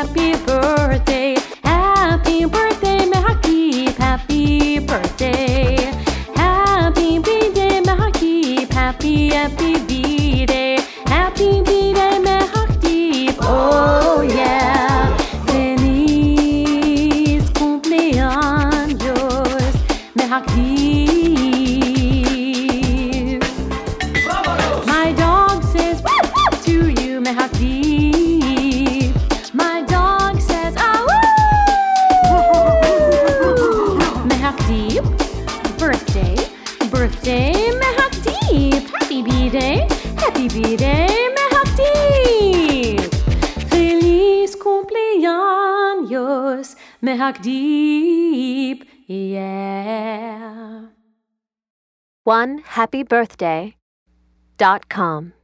happy birthday. Happy birthday, Mehakib. Happy birthday. Happy birthday, Mehakib. Happy birthday. Happy birthday, Mehakib. Oh yeah. Feliz cumpleaños, Mehakib. My dog says to you, Mehakib. My dog says, ah woo! Mehakib, birthday, birthday, Mehakib. Happy birthday, Mehakib. Feliz cumpleaños, Mehakib. Yeah. OneHappyBirthday.com